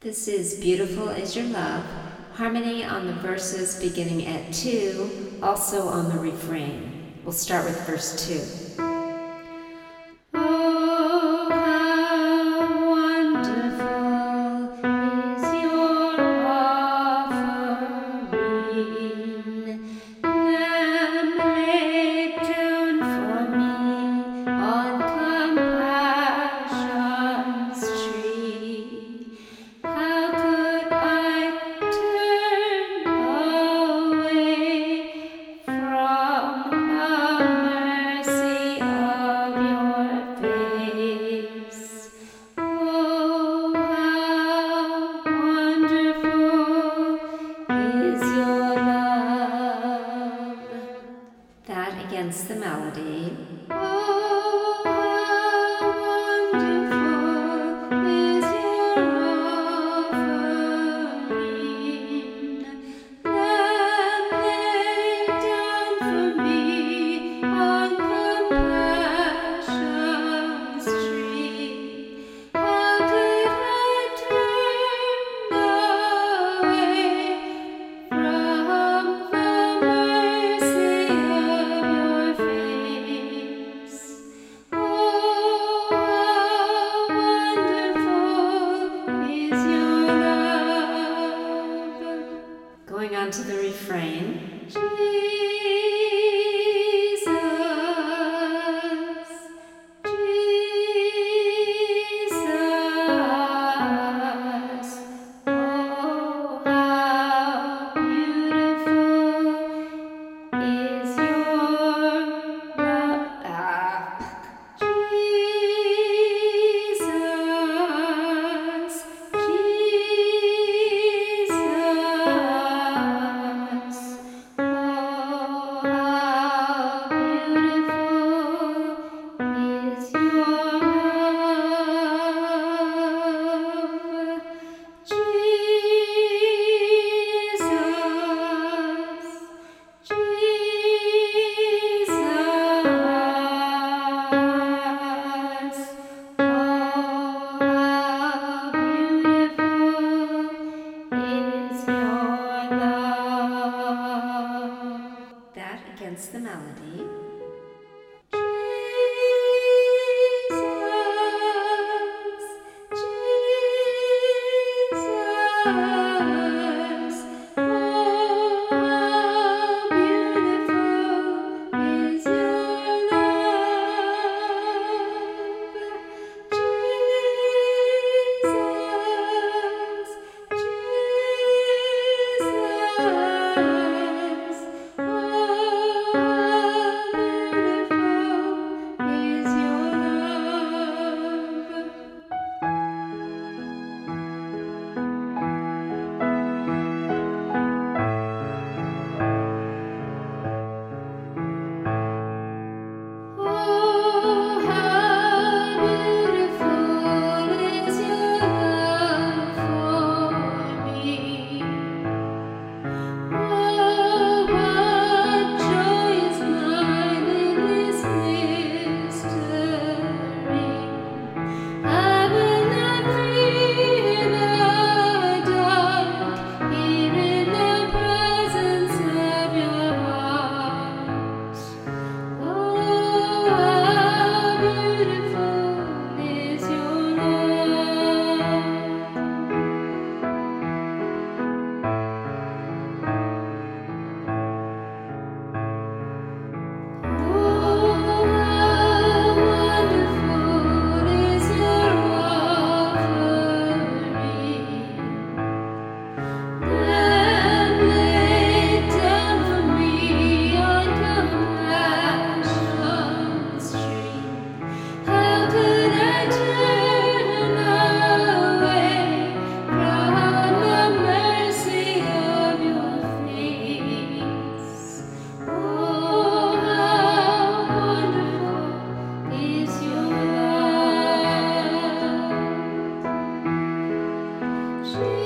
This is Beautiful Is Your Love, harmony on the verses beginning at 2, also on the refrain. We'll start with verse 2. Against the melody. Oh, how wonderful is your offering. Lamb laid down for me on compassion's tree. How could I turn away from the mercy of your face? Oh, how wonderful is your love. Going on to the refrain. Jesus, Jesus, oh, how beautiful is your love. Jesus, Jesus, oh, how beautiful is your love. Jesus, Jesus, oh, how beautiful is your love. That against the melody. Jesus, oh, how beautiful is your love. Jesus, Jesus, oh, how beautiful is your love. Oh, how beautiful is your love for me. Oh, what joy is mine in this mystery. I will not fear the dark, here in the presence of your heart. Oh, how beautiful is your love. Oh, how wonderful is your offering. Lamb laid down for me on compassion's tree. How could I turn away from the mercy of your face? Oh, how wonderful is your love.